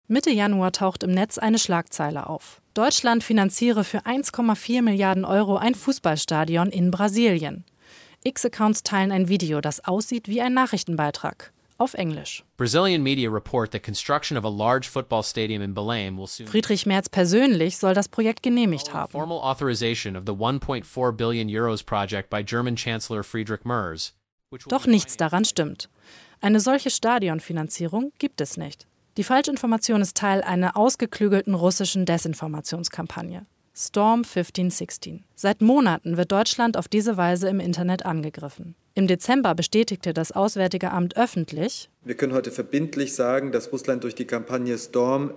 Mitte Januar taucht im Netz eine Schlagzeile auf. Deutschland finanziere für 1,4 Milliarden Euro ein Fußballstadion in Brasilien. X-Accounts teilen ein Video, das aussieht wie ein Nachrichtenbeitrag. Auf Englisch. Brazilian media report the construction of a large football stadium in Belém will soon. Friedrich Merz persönlich soll das Projekt genehmigt haben. Formal authorization of the 1.4 billion euros project by German Chancellor Friedrich Merz. Doch nichts daran stimmt. Eine solche Stadionfinanzierung gibt es nicht. Die Falschinformation ist Teil einer ausgeklügelten russischen Desinformationskampagne. Storm 1516. Seit Monaten wird Deutschland auf diese Weise im Internet angegriffen. Im Dezember bestätigte das Auswärtige Amt öffentlich: Wir können heute verbindlich sagen, dass Russland durch die Kampagne Storm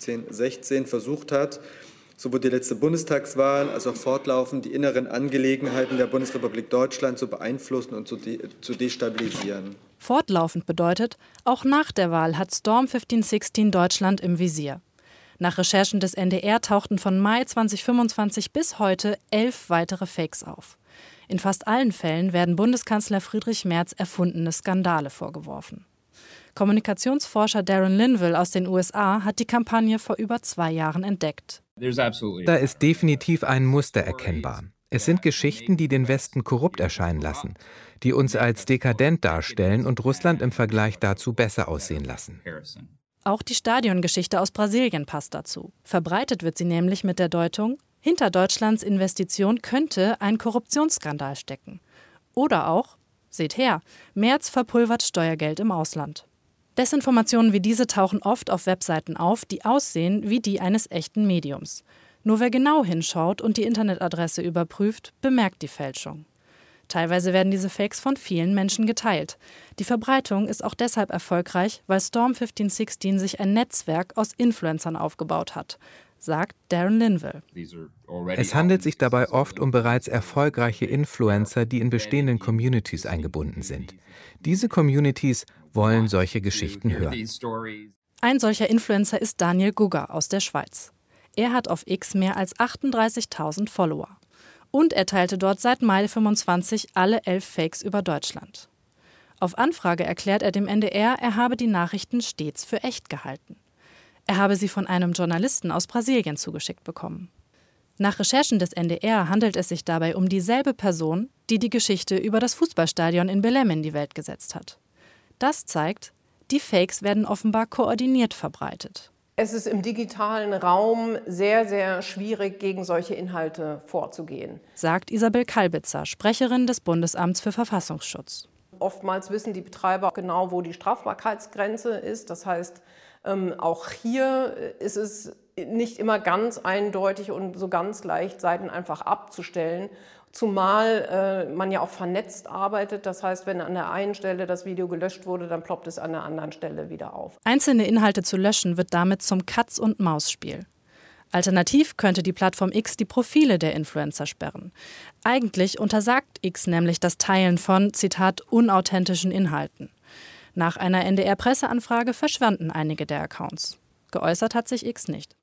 1516 versucht hat, sowohl die letzte Bundestagswahl als auch fortlaufend die inneren Angelegenheiten der Bundesrepublik Deutschland zu beeinflussen und zu destabilisieren. Fortlaufend bedeutet, auch nach der Wahl hat Storm 1516 Deutschland im Visier. Nach Recherchen des NDR tauchten von Mai 2025 bis heute 11 weitere Fakes auf. In fast allen Fällen werden Bundeskanzler Friedrich Merz erfundene Skandale vorgeworfen. Kommunikationsforscher Darren Linville aus den USA hat die Kampagne vor über 2 Jahren entdeckt. Da ist definitiv ein Muster erkennbar. Es sind Geschichten, die den Westen korrupt erscheinen lassen, die uns als dekadent darstellen und Russland im Vergleich dazu besser aussehen lassen. Auch die Stadiongeschichte aus Brasilien passt dazu. Verbreitet wird sie nämlich mit der Deutung: Hinter Deutschlands Investition könnte ein Korruptionsskandal stecken. Oder auch: Seht her, Merz verpulvert Steuergeld im Ausland. Desinformationen wie diese tauchen oft auf Webseiten auf, die aussehen wie die eines echten Mediums. Nur wer genau hinschaut und die Internetadresse überprüft, bemerkt die Fälschung. Teilweise werden diese Fakes von vielen Menschen geteilt. Die Verbreitung ist auch deshalb erfolgreich, weil Storm 1516 sich ein Netzwerk aus Influencern aufgebaut hat, sagt Darren Linville. Es handelt sich dabei oft um bereits erfolgreiche Influencer, die in bestehenden Communities eingebunden sind. Diese Communities wollen solche Geschichten hören. Ein solcher Influencer ist Daniel Gugger aus der Schweiz. Er hat auf X mehr als 38.000 Follower. Und er teilte dort seit Mai 25 alle 11 Fakes über Deutschland. Auf Anfrage erklärt er dem NDR, er habe die Nachrichten stets für echt gehalten. Er habe sie von einem Journalisten aus Brasilien zugeschickt bekommen. Nach Recherchen des NDR handelt es sich dabei um dieselbe Person, die die Geschichte über das Fußballstadion in Belém in die Welt gesetzt hat. Das zeigt, die Fakes werden offenbar koordiniert verbreitet. Es ist im digitalen Raum sehr, sehr schwierig, gegen solche Inhalte vorzugehen, sagt Isabel Kalbitzer, Sprecherin des Bundesamts für Verfassungsschutz. Oftmals wissen die Betreiber genau, wo die Strafbarkeitsgrenze ist. Das heißt, auch hier ist es nicht immer ganz eindeutig und so ganz leicht, Seiten einfach abzustellen. Zumal man ja auch vernetzt arbeitet. Das heißt, wenn an der einen Stelle das Video gelöscht wurde, dann ploppt es an der anderen Stelle wieder auf. Einzelne Inhalte zu löschen wird damit zum Katz-und-Maus-Spiel. Alternativ könnte die Plattform X die Profile der Influencer sperren. Eigentlich untersagt X nämlich das Teilen von, Zitat, unauthentischen Inhalten. Nach einer NDR-Presseanfrage verschwanden einige der Accounts. Geäußert hat sich X nicht.